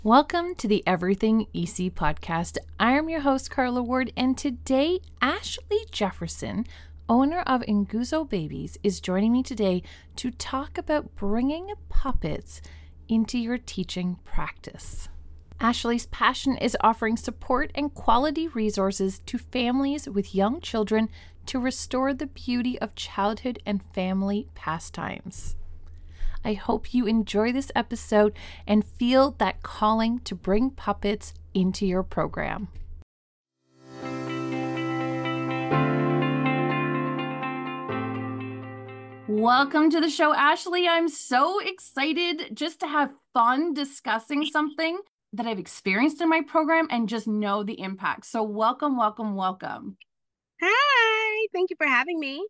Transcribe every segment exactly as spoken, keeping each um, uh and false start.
Welcome to the Everything E C podcast. I am your host, Carla Ward, and today Ashley Jefferson, owner of Nguzo Babies, is joining me today to talk about bringing puppets into your teaching practice. Ashley's passion is offering support and quality resources to families with young children to restore the beauty of childhood and family pastimes. I hope you enjoy this episode and feel that calling to bring puppets into your program. Welcome to the show, Ashley. I'm so excited just to have fun discussing something that I've experienced in my program and just know the impact. So welcome, welcome, welcome. Hi, thank you for having me.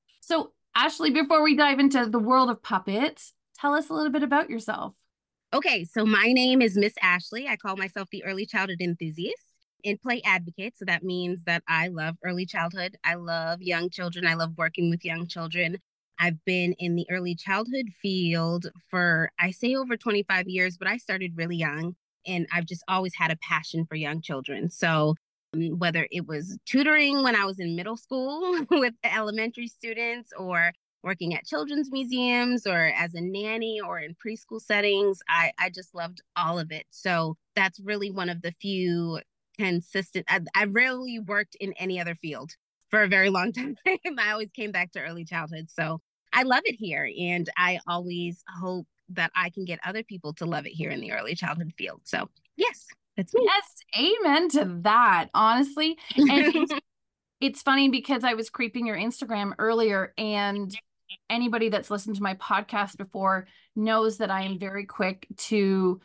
So Ashley, before we dive into the world of puppets, tell us a little bit about yourself. Okay, so my name is Miss Ashley. I call myself the early childhood enthusiast and play advocate. So that means that I love early childhood. I love young children. I love working with young children. I've been in the early childhood field for, I say over twenty-five years, but I started really young and I've just always had a passion for young children. So um, whether it was tutoring when I was in middle school with elementary students or working at children's museums or as a nanny or in preschool settings, I, I just loved all of it. So that's really one of the few consistent, I, I rarely worked in any other field for a very long time. I always came back to early childhood. So I love it here. And I always hope that I can get other people to love it here in the early childhood field. So yes, that's me. Yes, amen to that, honestly. And it's, it's funny because I was creeping your Instagram earlier, and anybody that's listened to my podcast before knows that I am very quick to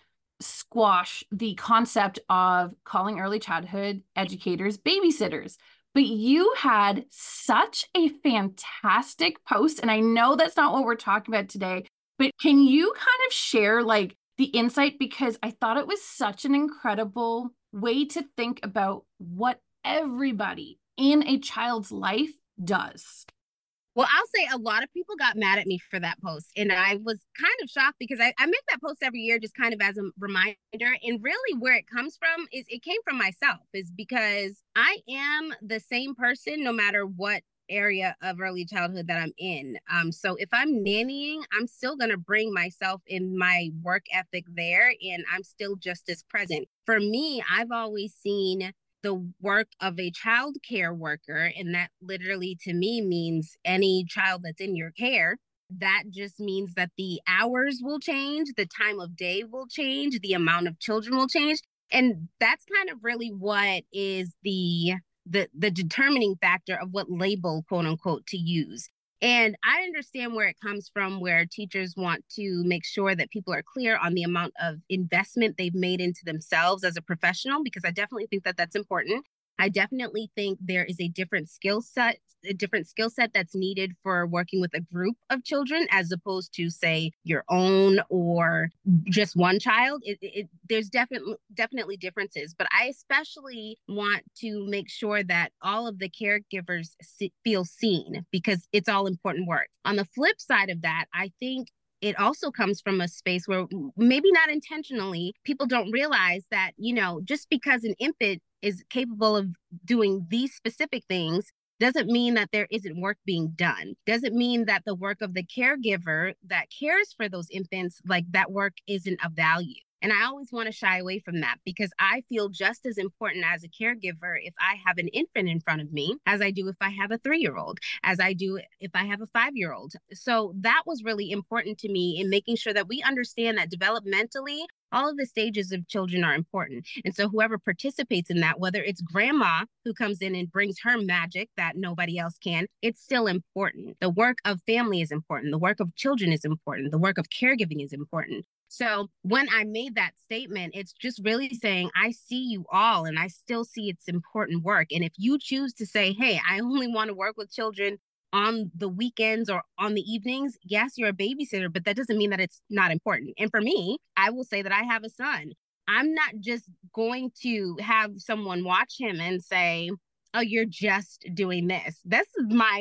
squash the concept of calling early childhood educators babysitters. But you had such a fantastic post, and I know that's not what we're talking about today, but can you kind of share like the insight? Because I thought it was such an incredible way to think about what everybody in a child's life does. Well, I'll say a lot of people got mad at me for that post. And I was kind of shocked because I, I make that post every year just kind of as a reminder. And really where it comes from is it came from myself, is because I am the same person no matter what area of early childhood that I'm in. Um, so if I'm nannying, I'm still going to bring myself in my work ethic there, and I'm still just as present. For me, I've always seen the work of a child care worker, and that literally to me means any child that's in your care. That just means that the hours will change, the time of day will change, the amount of children will change. And that's kind of really what is the the the determining factor of what label, quote unquote, to use. And I understand where it comes from, where teachers want to make sure that people are clear on the amount of investment they've made into themselves as a professional, because I definitely think that that's important. I definitely think there is a different skill set, a different skill set that's needed for working with a group of children as opposed to, say, your own or just one child. It, it, there's definitely definitely differences, but I especially want to make sure that all of the caregivers see, feel seen, because it's all important work. On the flip side of that, I think it also comes from a space where maybe not intentionally, people don't realize that, you know, just because an infant is capable of doing these specific things doesn't mean that there isn't work being done. Doesn't mean that the work of the caregiver that cares for those infants, like that work isn't of value. And I always want to shy away from that, because I feel just as important as a caregiver if I have an infant in front of me as I do if I have a three-year-old, as I do if I have a five-year-old. So that was really important to me in making sure that we understand that developmentally, all of the stages of children are important. And so whoever participates in that, whether it's grandma who comes in and brings her magic that nobody else can, it's still important. The work of family is important. The work of children is important. The work of caregiving is important. So when I made that statement, it's just really saying, I see you all and I still see it's important work. And if you choose to say, hey, I only want to work with children on the weekends or on the evenings, yes, you're a babysitter, but that doesn't mean that it's not important. And for me, I will say that I have a son. I'm not just going to have someone watch him and say, oh, you're just doing this. This is my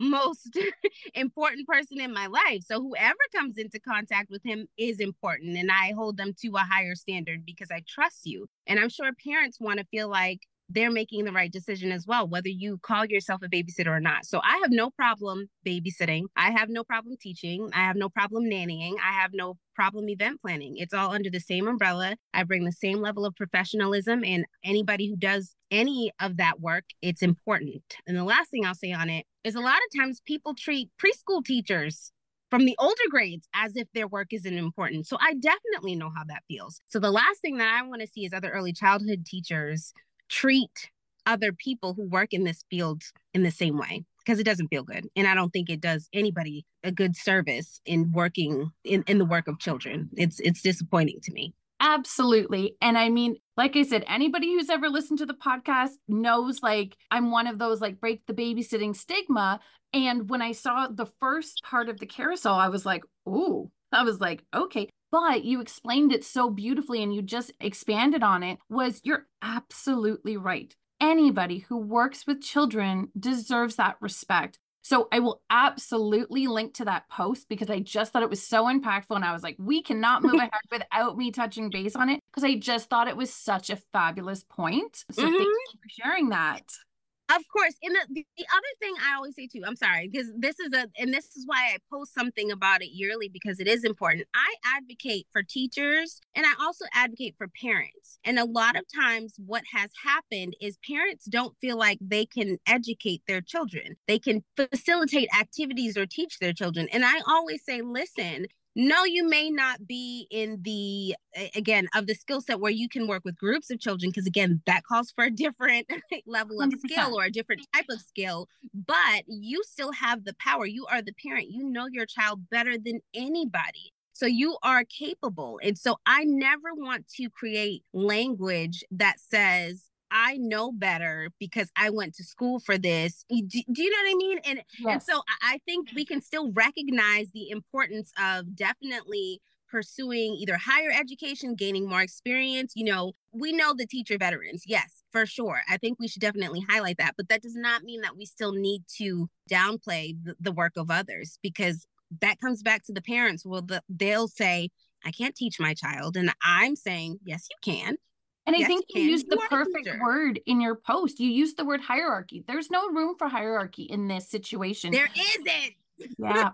most important person in my life. So whoever comes into contact with him is important. And I hold them to a higher standard because I trust you. And I'm sure parents want to feel like they're making the right decision as well, whether you call yourself a babysitter or not. So I have no problem babysitting. I have no problem teaching. I have no problem nannying. I have no problem event planning. It's all under the same umbrella. I bring the same level of professionalism, and anybody who does any of that work, it's important. And the last thing I'll say on it is a lot of times people treat preschool teachers from the older grades as if their work isn't important. So I definitely know how that feels. So the last thing that I want to see is other early childhood teachers treat other people who work in this field in the same way, because it doesn't feel good. And I don't think it does anybody a good service in working in, in the work of children. It's it's disappointing to me. Absolutely. And I mean, like I said, anybody who's ever listened to the podcast knows, like, I'm one of those, like, break the babysitting stigma. And when I saw the first part of the carousel, I was like, ooh, I was like, okay. But you explained it so beautifully and you just expanded on it. Was you're absolutely right. Anybody who works with children deserves that respect. So I will absolutely link to that post because I just thought it was so impactful. And I was like, we cannot move ahead without me touching base on it, because I just thought it was such a fabulous point. So mm-hmm. Thank you for sharing that. Of course. And the, the other thing I always say too, I'm sorry, because this is a, and this is why I post something about it yearly, because it is important. I advocate for teachers and I also advocate for parents. And a lot of times what has happened is parents don't feel like they can educate their children. They can facilitate activities or teach their children. And I always say, listen, no, you may not be in the, again, of the skill set where you can work with groups of children, because again, that calls for a different level of one hundred percent skill or a different type of skill, but you still have the power. You are the parent. You know your child better than anybody. So you are capable. And so I never want to create language that says, I know better because I went to school for this. Do, do you know what I mean? And, yes. and so I think we can still recognize the importance of definitely pursuing either higher education, gaining more experience. You know, we know the teacher veterans. Yes, for sure. I think we should definitely highlight that. But that does not mean that we still need to downplay the, the work of others, because that comes back to the parents. Well, the, they'll say, I can't teach my child. And I'm saying, yes, you can. And I yes, think you, you used the perfect word in your post. You used the word hierarchy. There's no room for hierarchy in this situation. There isn't. Yeah.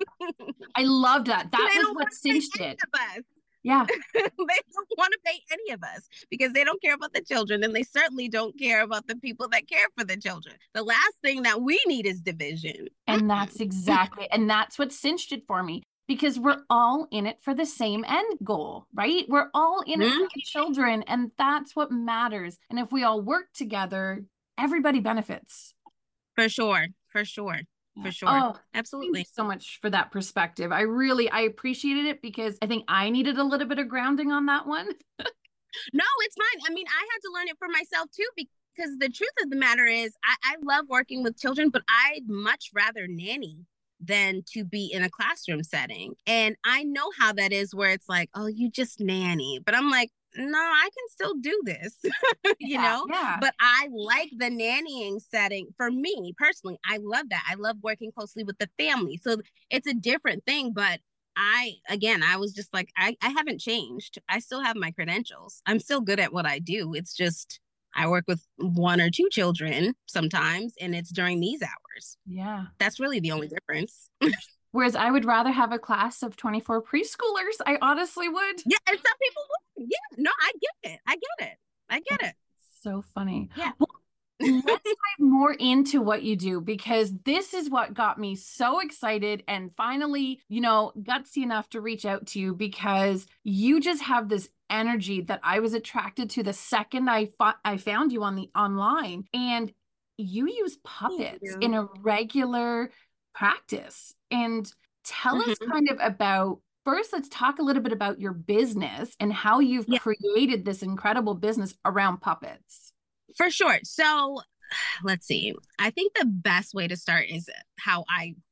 I loved that. That was what cinched it. Yeah. They don't want to pay any of us because they don't care about the children, and they certainly don't care about the people that care for the children. The last thing that we need is division. And that's exactly, and that's what cinched it for me. Because we're all in it for the same end goal, right? We're all in it for the children, and that's what matters. And if we all work together, everybody benefits. For sure, for sure, yeah. for sure. Oh, absolutely. Thank you so much for that perspective. I really, I appreciated it because I think I needed a little bit of grounding on that one. No, it's fine. I mean, I had to learn it for myself too, because the truth of the matter is I, I love working with children, but I'd much rather nanny than to be in a classroom setting. And I know how that is, where it's like, oh, you just nanny. But I'm like, no, I can still do this, you yeah, know? Yeah. But I like the nannying setting. For me personally, I love that. I love working closely with the family. So it's a different thing. But I, again, I was just like, I, I haven't changed. I still have my credentials. I'm still good at what I do. It's just, I work with one or two children sometimes, and it's during these hours. Yeah. That's really the only difference. Whereas I would rather have a class of twenty-four preschoolers. I honestly would. Yeah. And some people would. Yeah. No, I get it. I get it. I get it. So funny. Yeah. Well, let's dive more into what you do, because this is what got me so excited and finally, you know, gutsy enough to reach out to you, because you just have this energy that I was attracted to the second I fought, I found you on the online, and you use puppets you. in a regular practice. And tell mm-hmm. us kind of about, first, let's talk a little bit about your business and how you've yeah. created this incredible business around puppets. For sure. So let's see. I think the best way to start is how I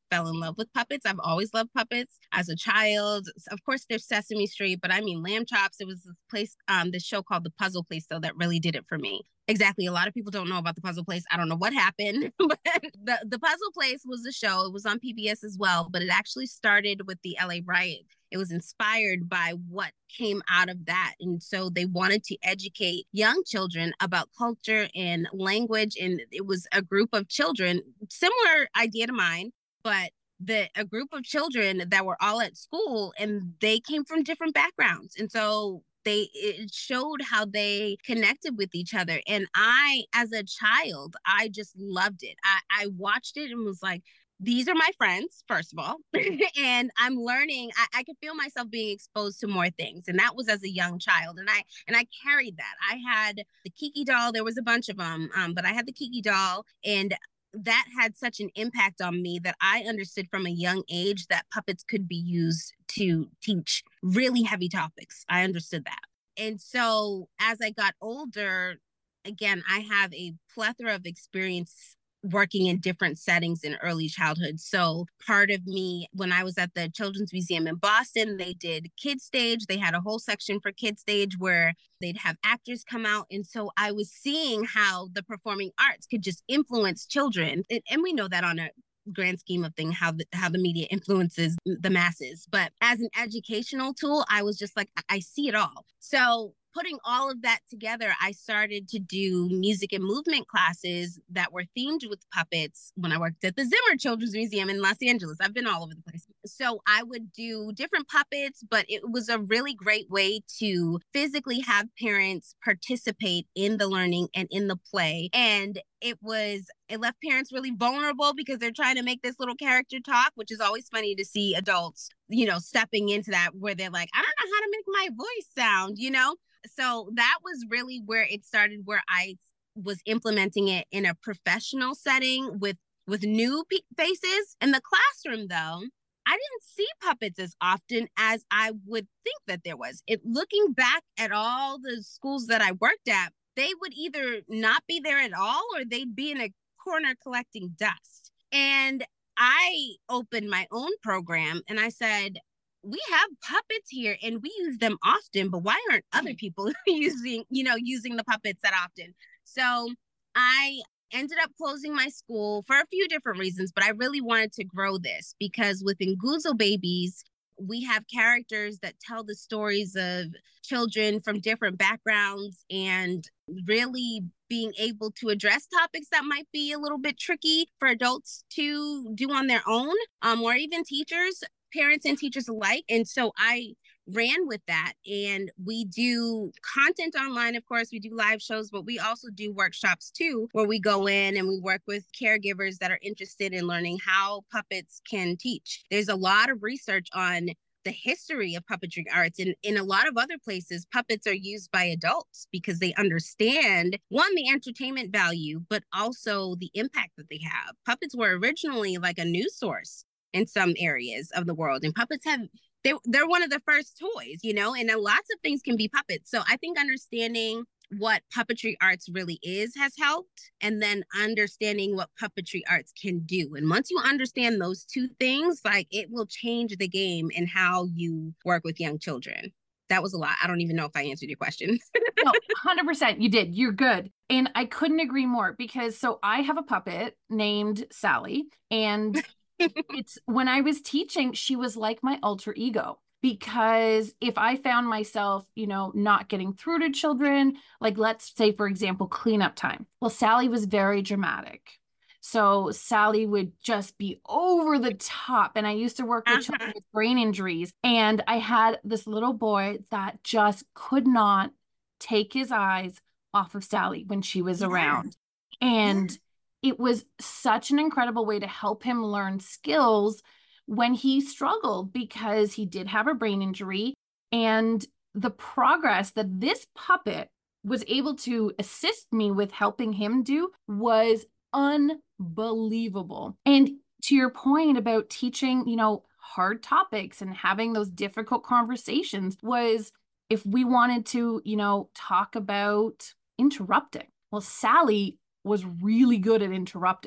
fell in love with puppets. I've always loved puppets as a child. Of course, there's Sesame Street, but I mean, Lamb Chops. It was this place, um, this show called The Puzzle Place, though, that really did it for me. Exactly. A lot of people don't know about The Puzzle Place. I don't know what happened, but the, the Puzzle Place was a show. It was on P B S as well, but it actually started with the L A riot. It was inspired by what came out of that. And so they wanted to educate young children about culture and language. And it was a group of children, similar idea to mine, but the a group of children that were all at school, and they came from different backgrounds. And so they it showed how they connected with each other. And I, as a child, I just loved it. I, I watched it and was like, these are my friends, first of all, and I'm learning. I, I could feel myself being exposed to more things, and that was as a young child. And I and I carried that. I had the Kiki doll. There was a bunch of them, um, but I had the Kiki doll, and that had such an impact on me that I understood from a young age that puppets could be used to teach really heavy topics. I understood that, and so as I got older, again, I have a plethora of experience working in different settings in early childhood. So part of me, when I was at the Children's Museum in Boston, they did Kid Stage. They had a whole section for Kid Stage where they'd have actors come out. And so I was seeing how the performing arts could just influence children. And, and we know that on a grand scheme of thing, how the, how the media influences the masses. But as an educational tool, I was just like, I see it all. So putting all of that together, I started to do music and movement classes that were themed with puppets when I worked at the Zimmer Children's Museum in Los Angeles. I've been all over the place. So I would do different puppets, but it was a really great way to physically have parents participate in the learning and in the play. And it was, it left parents really vulnerable because they're trying to make this little character talk, which is always funny to see adults, you know, stepping into that where they're like, I don't know how to make my voice sound, you know? So that was really where it started, where I was implementing it in a professional setting with, with new faces. In the classroom, though, I didn't see puppets as often as I would think that there was. It looking back at all the schools that I worked at, they would either not be there at all or they'd be in a corner collecting dust. And I opened my own program and I said, we have puppets here and we use them often, but why aren't other people using, you know, using the puppets that often? So I ended up closing my school for a few different reasons, but I really wanted to grow this because within Nguzo Babies, we have characters that tell the stories of children from different backgrounds and really being able to address topics that might be a little bit tricky for adults to do on their own, um, or even teachers, parents and teachers alike. And so I ran with that. And we do content online, of course, we do live shows, but we also do workshops too, where we go in and we work with caregivers that are interested in learning how puppets can teach. There's a lot of research on the history of puppetry arts. And in a lot of other places, puppets are used by adults because they understand, one, the entertainment value, but also the impact that they have. Puppets were originally like a news source in some areas of the world. And puppets have, they, they're one of the first toys, you know, and lots of things can be puppets. So I think understanding what puppetry arts really is has helped, and then understanding what puppetry arts can do. And once you understand those two things, like it will change the game in how you work with young children. That was a lot. I don't even know if I answered your question. No, one hundred percent you did. You're good. And I couldn't agree more because so I have a puppet named Sally, and it's when I was teaching, she was like my alter ego. Because if I found myself, you know, not getting through to children, like let's say, for example, cleanup time. Well, Sally was very dramatic. So Sally would just be over the top. And I used to work with children with brain injuries. And I had this little boy that just could not take his eyes off of Sally when she was yes. around. And yes. it was such an incredible way to help him learn skills when he struggled because he did have a brain injury, and the progress that this puppet was able to assist me with helping him do was unbelievable. And to your point about teaching, you know, hard topics and having those difficult conversations was if we wanted to, you know, talk about interrupting. Well, Sally was really good at interrupting.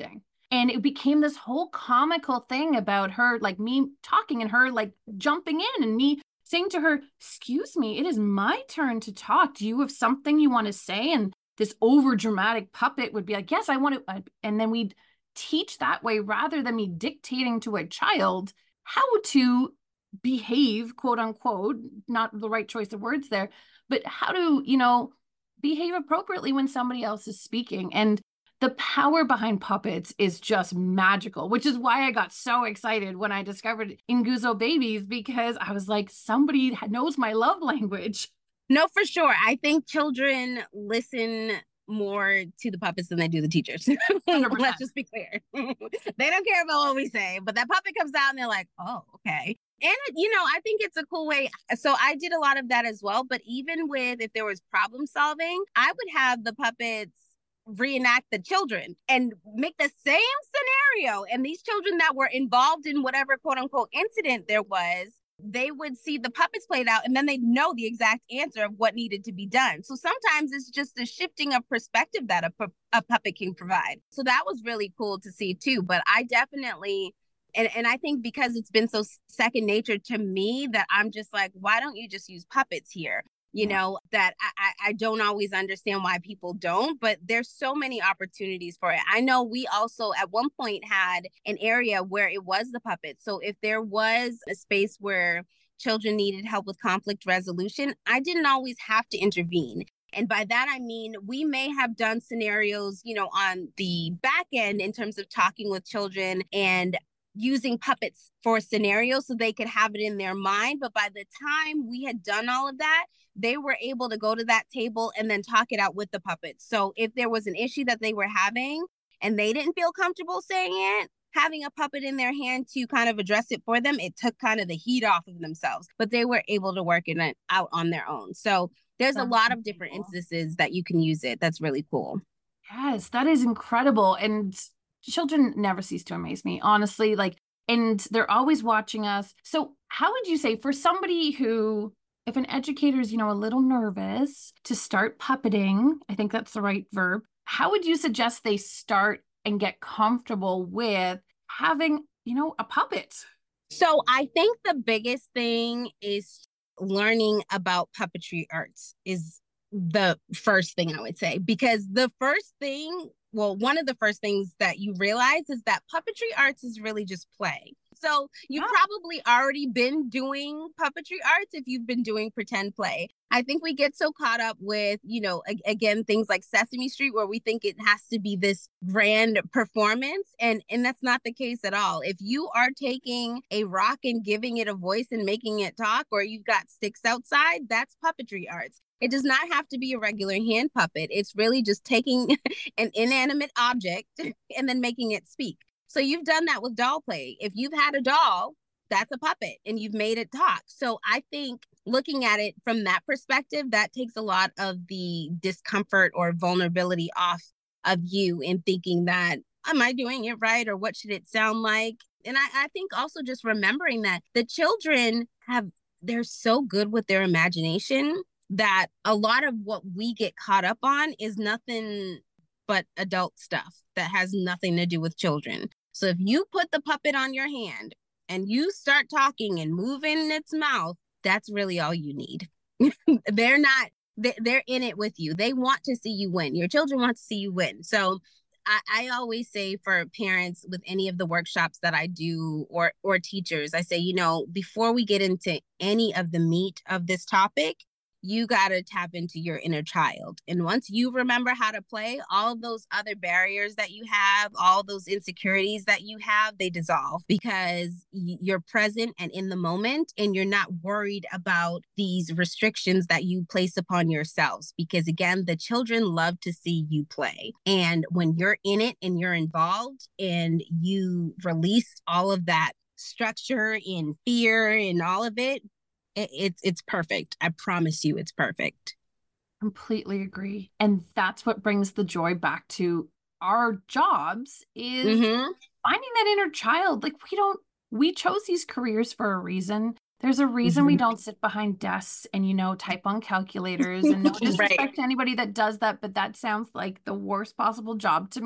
And it became this whole comical thing about her, like me talking and her like jumping in and me saying to her, excuse me, it is my turn to talk. Do you have something you want to say? And this over dramatic puppet would be like, yes, I want to. And then we'd teach that way rather than me dictating to a child how to behave, quote unquote, not the right choice of words there, but how to, you know, behave appropriately when somebody else is speaking. And the power behind puppets is just magical, which is why I got so excited when I discovered Nguzo Babies, because I was like, somebody knows my love language. No, for sure. I think children listen more to the puppets than they do the teachers. Let's just be clear. They don't care about what we say, but that puppet comes out and they're like, oh, okay. And, you know, I think it's a cool way. So I did a lot of that as well. But even with, if there was problem solving, I would have the puppets reenact the children and make the same scenario. And these children that were involved in whatever quote unquote incident there was, they would see the puppets played out and then they'd know the exact answer of what needed to be done. So sometimes it's just a shifting of perspective that a, pu- a puppet can provide. So that was really cool to see too. But I definitely, and, and I think because it's been so second nature to me that I'm just like, why don't you just use puppets here? You yeah. know, that I, I don't always understand why people don't, but there's so many opportunities for it. I know we also at one point had an area where it was the puppets. So if there was a space where children needed help with conflict resolution, I didn't always have to intervene. And by that, I mean, we may have done scenarios, you know, on the back end in terms of talking with children and using puppets for scenarios so they could have it in their mind. But by the time we had done all of that, they were able to go to that table and then talk it out with the puppets. So if there was an issue that they were having and they didn't feel comfortable saying it, having a puppet in their hand to kind of address it for them, it took kind of the heat off of themselves, but they were able to work it out on their own. So there's that's a lot of different cool. instances that you can use it. That's really cool. Yes, that is incredible. And children never cease to amaze me, honestly, like, and they're always watching us. So how would you say for somebody who, if an educator is, you know, a little nervous to start puppeting, I think that's the right verb, how would you suggest they start and get comfortable with having, you know, a puppet? So I think the biggest thing is learning about puppetry arts is the first thing I would say, because the first thing, well, one of the first things that you realize is that puppetry arts is really just play. So you've yeah. probably already been doing puppetry arts if you've been doing pretend play. I think we get so caught up with, you know, a- again, things like Sesame Street, where we think it has to be this grand performance. And, and that's not the case at all. If you are taking a rock and giving it a voice and making it talk, or you've got sticks outside, that's puppetry arts. It does not have to be a regular hand puppet. It's really just taking an inanimate object and then making it speak. So you've done that with doll play. If you've had a doll, that's a puppet and you've made it talk. So I think looking at it from that perspective, that takes a lot of the discomfort or vulnerability off of you in thinking that, am I doing it right? Or what should it sound like? And I, I think also just remembering that the children have, they're so good with their imagination that a lot of what we get caught up on is nothing but adult stuff that has nothing to do with children. So if you put the puppet on your hand and you start talking and moving its mouth, that's really all you need. They're not, they're in it with you. They want to see you win. Your children want to see you win. So I, I always say for parents with any of the workshops that I do, or or teachers, I say, you know, before we get into any of the meat of this topic, you got to tap into your inner child. And once you remember how to play, all of those other barriers that you have, all those insecurities that you have, they dissolve because you're present and in the moment, and you're not worried about these restrictions that you place upon yourselves. Because again, the children love to see you play. And when you're in it and you're involved and you release all of that structure and fear and all of it, It's it's perfect. I promise you it's perfect. Completely agree. And that's what brings the joy back to our jobs is mm-hmm. finding that inner child. Like we don't, we chose these careers for a reason. There's a reason mm-hmm. we don't sit behind desks and, you know, type on calculators, and no disrespect right. to anybody that does that, but that sounds like the worst possible job to me.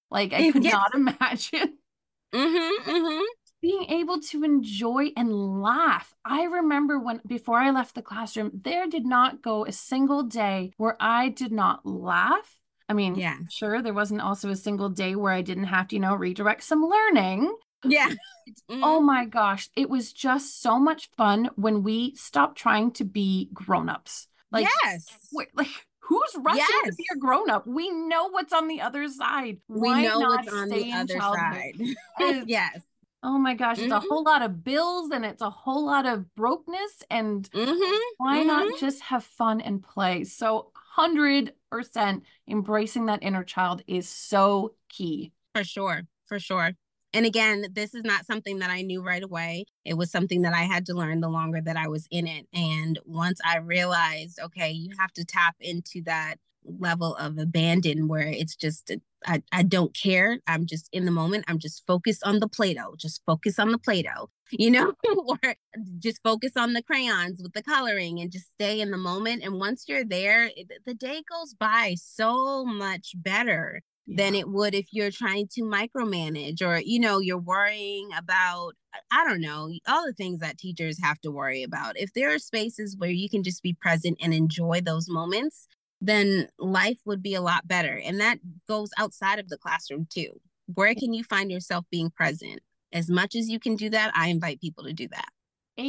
Like I could Yes. not imagine Mm-hmm, mm-hmm. being able to enjoy and laugh. I remember when, before I left the classroom, there did not go a single day where I did not laugh. I mean, Yes. sure, there wasn't also a single day where I didn't have to, you know, redirect some learning. Yeah. Oh Mm-hmm. my gosh, it was just so much fun when we stopped trying to be grown-ups. Like, Yes. wait, like who's rushing to Yes. be a grown-up? We know what's on the other side. We Why know not what's on the stay in other childhood? side. Yes. Yes. Oh my gosh, it's a Mm-hmm. whole lot of bills and it's a whole lot of brokenness. And Mm-hmm. why not Mm-hmm. just have fun and play? So, one hundred percent embracing that inner child is so key. For sure. For sure. And again, this is not something that I knew right away. It was something that I had to learn the longer that I was in it. And once I realized, okay, you have to tap into that level of abandon where it's just, I, I don't care. I'm just in the moment. I'm just focused on the Play-Doh, just focus on the Play-Doh, you know, or just focus on the crayons with the coloring and just stay in the moment. And once you're there, it, the day goes by so much better Yeah. than it would if you're trying to micromanage or, you know, you're worrying about, I don't know, all the things that teachers have to worry about. If there are spaces where you can just be present and enjoy those moments, then life would be a lot better. And that goes outside of the classroom too. Where can you find yourself being present? As much as you can do that, I invite people to do that.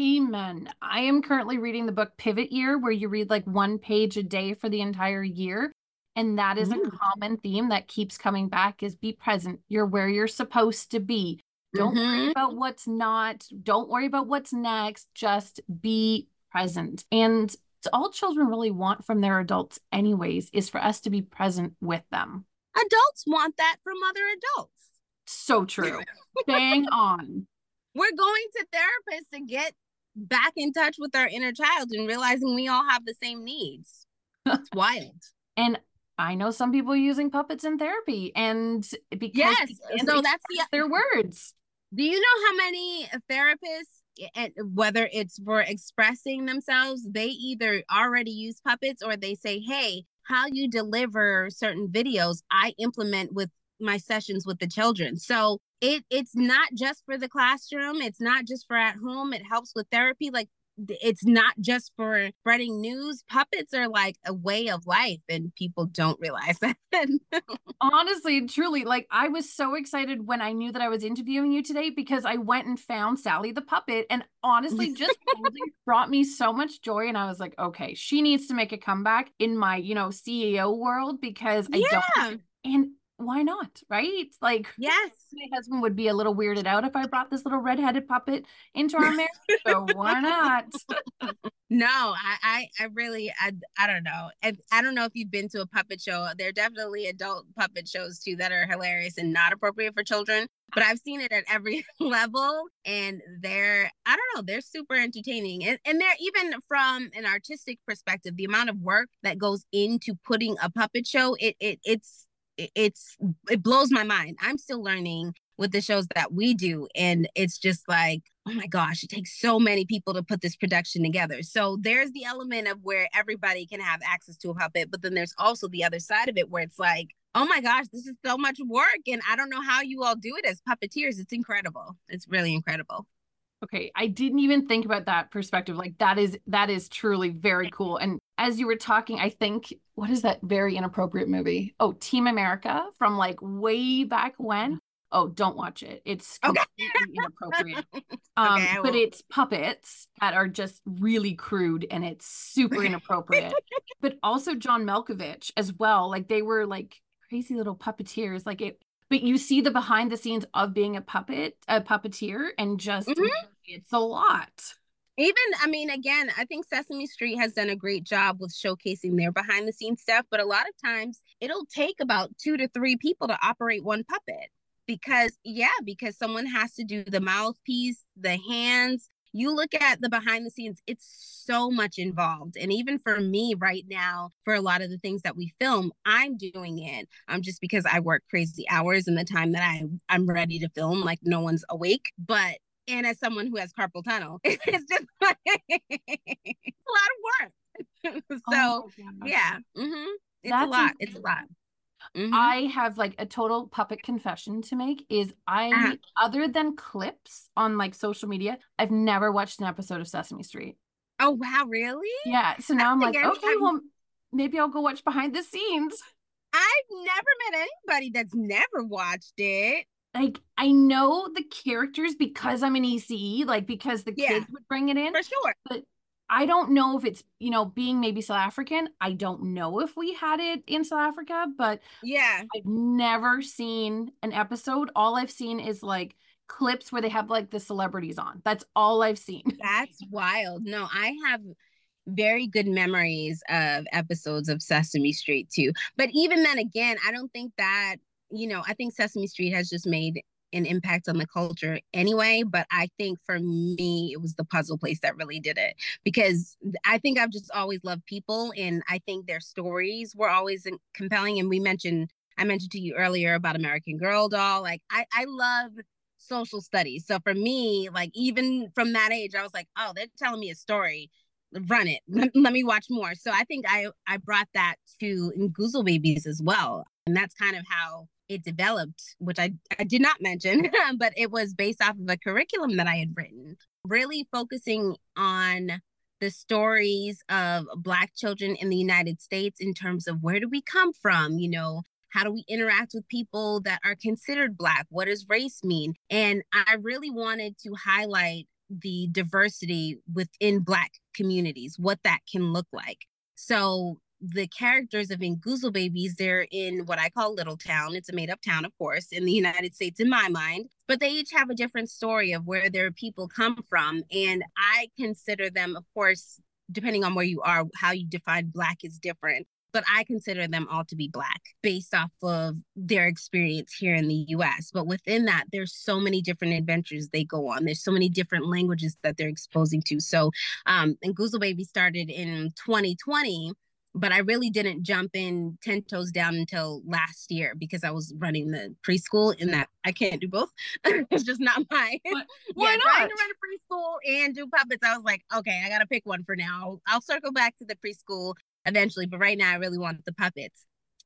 Amen. I am currently reading the book Pivot Year, where you read like one page a day for the entire year. And that is a Mm-hmm. common theme that keeps coming back is be present. You're where you're supposed to be. Don't Mm-hmm. worry about what's not. Don't worry about what's next. Just be present. And it's all children really want from their adults anyways, is for us to be present with them. Adults want that from other adults. So true. Bang on. We're going to therapists to get back in touch with our inner child and realizing we all have the same needs. It's wild. And I know some people using puppets in therapy, and because yes, so that's the their words. Do you know how many therapists, whether it's for expressing themselves, they either already use puppets or they say, hey, how you deliver certain videos, I implement with my sessions with the children. So it it's not just for the classroom. It's not just for at home. It helps with therapy. Like, it's not just for spreading news. Puppets are like a way of life, and people don't realize that. Honestly, truly, like I was so excited when I knew that I was interviewing you today because I went and found Sally the puppet, and honestly, just brought me so much joy. And I was like, okay, she needs to make a comeback in my, you know, C E O world because I yeah. don't. And why not? Right? Like, yes, my husband would be a little weirded out if I brought this little redheaded puppet into our marriage. So why not? No, I, I, I really, I, I don't know. I, I don't know if you've been to a puppet show. There are definitely adult puppet shows too that are hilarious and not appropriate for children. But I've seen it at every level, and they're, I don't know, they're super entertaining. And, and they're even from an artistic perspective, the amount of work that goes into putting a puppet show, it, it, it's, it's it blows my mind. I'm still learning with the shows that we do, and it's just like, oh my gosh, it takes so many people to put this production together. So there's the element of where everybody can have access to a puppet, but then there's also the other side of it where it's like, oh my gosh, this is so much work, and I don't know how you all do it as puppeteers. It's incredible. It's really incredible. Okay, I didn't even think about that perspective. Like that is that is truly very cool. And as you were talking, I think, what is that very inappropriate movie? Oh, Team America from like way back when. Oh, don't watch it. It's completely okay. inappropriate. Um, okay, but it's puppets that are just really crude and it's super inappropriate. But also John Malkovich as well. Like they were like crazy little puppeteers. Like it But you see the behind the scenes of being a puppet, a puppeteer, and just mm-hmm. it's a lot. Even, I mean, again, I think Sesame Street has done a great job with showcasing their behind the scenes stuff, but a lot of times it'll take about two to three people to operate one puppet because, yeah, because someone has to do the mouthpiece, the hands. You look at the behind the scenes, it's so much involved. And even for me right now, for a lot of the things that we film, I'm doing it. Um, just because I work crazy hours and the time that I, I'm ready to film, like no one's awake. But, and as someone who has carpal tunnel, it's just like, it's a lot of work. so, oh yeah, mm-hmm. it's That's a lot. Insane. It's a lot. Mm-hmm. I have like a total puppet confession to make is Uh-huh. I, other than clips on like social media, I've never watched an episode of Sesame Street. Oh wow, really? Yeah. So I now I'm don't like, think any, okay, I've well, maybe I'll go watch behind the scenes. I've never met anybody that's never watched it. Like, I know the characters because I'm an E C E, like because the Yeah, kids would bring it in, for sure. but I don't know if it's, you know, being maybe South African. I don't know if we had it in South Africa, but Yeah, I've never seen an episode. All I've seen is like clips where they have like the celebrities on. That's all I've seen. that's wild. No, I have very good memories of episodes of Sesame Street too. But even then again, I don't think that, you know, I think Sesame Street has just made an impact on the culture anyway. But I think for me, it was the Puzzle Place that really did it because I think I've just always loved people and I think their stories were always compelling. And we mentioned, I mentioned to you earlier about American Girl doll. Like I, I love social studies. So for me, like even from that age, I was like, oh, they're telling me a story, run it, let, let me watch more. So I think i i brought that to Goozle Babies as well, and that's kind of how it developed, which i i did not mention but it was based off of a curriculum that I had written, really focusing on the stories of Black children in the United States in terms of where do we come from, you know, how do we interact with people that are considered Black, what does race mean. And I really wanted to highlight the diversity within Black communities, what that can look like. So the characters of In Goozle Babies, they're in what I call Little Town. It's a made up town, of course, in the United States in my mind, but they each have a different story of where their people come from. And I consider them, of course, depending on where you are, how you define Black is different. But I consider them all to be Black based off of their experience here in the U S. But within that, there's so many different adventures they go on. There's so many different languages that they're exposing to. So, um, and Goozle Baby started in twenty twenty, but I really didn't jump in ten toes down until last year because I was running the preschool, and that I can't do both. It's just not my, Why yeah, not? trying to run a preschool and do puppets. I was like, okay, I got to pick one for now. I'll circle back to the preschool eventually, but right now I really want the puppets.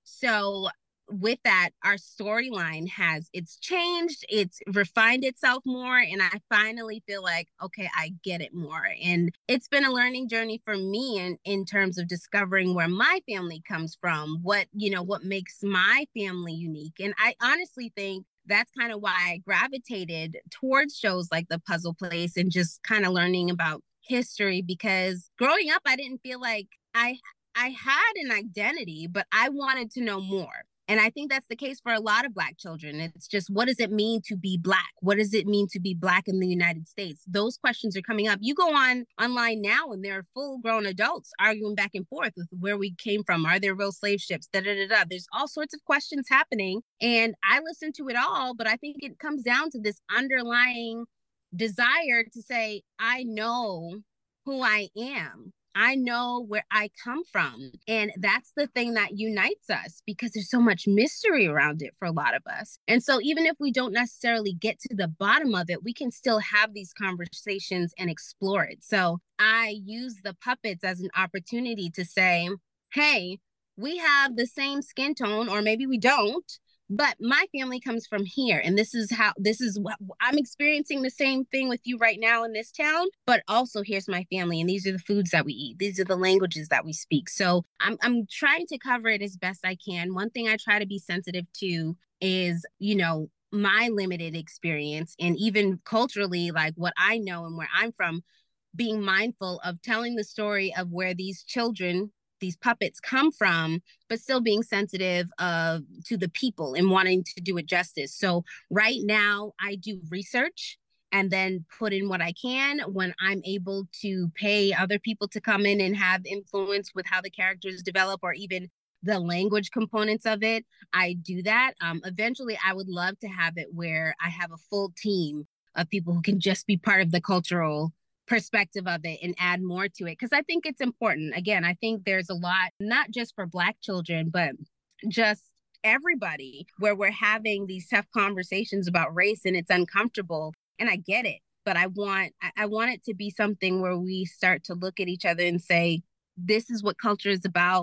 So with that, our storyline has, it's changed, it's refined itself more, and I finally feel like, okay, I get it more. And it's been a learning journey for me in, in terms of discovering where my family comes from, what, you know, what makes my family unique. And I honestly think that's kind of why I gravitated towards shows like The Puzzle Place and just kind of learning about history, because growing up, I didn't feel like I I had an identity, but I wanted to know more. And I think that's the case for a lot of Black children. It's just, what does it mean to be Black? What does it mean to be Black in the United States? Those questions are coming up. You go on online now and there are full grown adults arguing back and forth with where we came from. Are there real slave ships? Da, da, da, da. There's all sorts of questions happening. And I listen to it all, but I think it comes down to this underlying desire to say, I know who I am. I know where I come from. And that's the thing that unites us, because there's so much mystery around it for a lot of us. And so even if we don't necessarily get to the bottom of it, we can still have these conversations and explore it. So I use the puppets as an opportunity to say, hey, we have the same skin tone, or maybe we don't, but my family comes from here, and this is how, this is what I'm experiencing, the same thing with you right now in this town, but also here's my family, and these are the foods that we eat, these are the languages that we speak. So I'm I'm trying to cover it as best I can. One thing I try to be sensitive to is, you know, my limited experience, and even culturally, like what I know and where I'm from, being mindful of telling the story of where these children, these puppets come from, but still being sensitive of to the people and wanting to do it justice. So right now I do research and then put in what I can. When I'm able to pay other people to come in and have influence with how the characters develop, or even the language components of it, I do that. Um, eventually I would love to have it where I have a full team of people who can just be part of the cultural perspective of it and add more to it, because I think it's important. Again, I think there's a lot, not just for Black children, but just everybody, where we're having these tough conversations about race and it's uncomfortable, and I get it, but I want I want it to be something where we start to look at each other and say, this is what culture is about,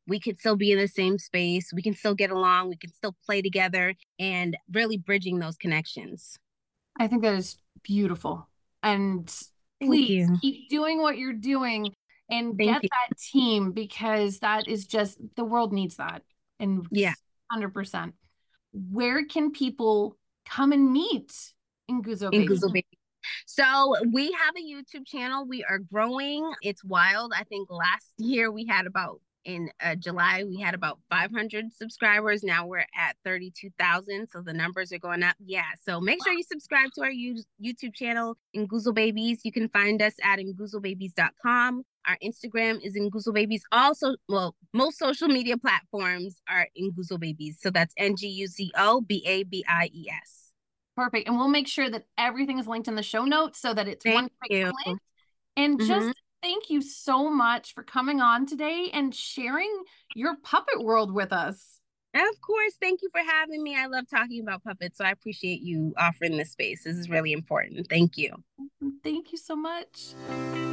we could still be in the same space. We can still get along. We can still play together, and really bridging those connections. I think that is beautiful. And Thank please you. keep doing what you're doing and Thank get you. that team, because that is just, the world needs that. And Yeah. one hundred percent. Where can people come and meet Nguzo In Baby? Nguzo Baby. So we have a YouTube channel. We are growing. It's wild. I think last year we had about, in uh, July, we had about five hundred subscribers. Now we're at thirty-two thousand. So the numbers are going up. Yeah. So make sure you subscribe to our YouTube channel, Nguzo Babies. You can find us at nguzo babies dot com. Our Instagram is Nguzo Babies. Also, well, most social media platforms are Nguzo Babies. So that's N G U Z O B A B I E S. Perfect. And we'll make sure that everything is linked in the show notes so that it's Thank one quick you. click. And Mhm. just thank you so much for coming on today and sharing your puppet world with us. Of course. Thank you for having me. I love talking about puppets, so I appreciate you offering this space. This is really important. Thank you. Thank you so much.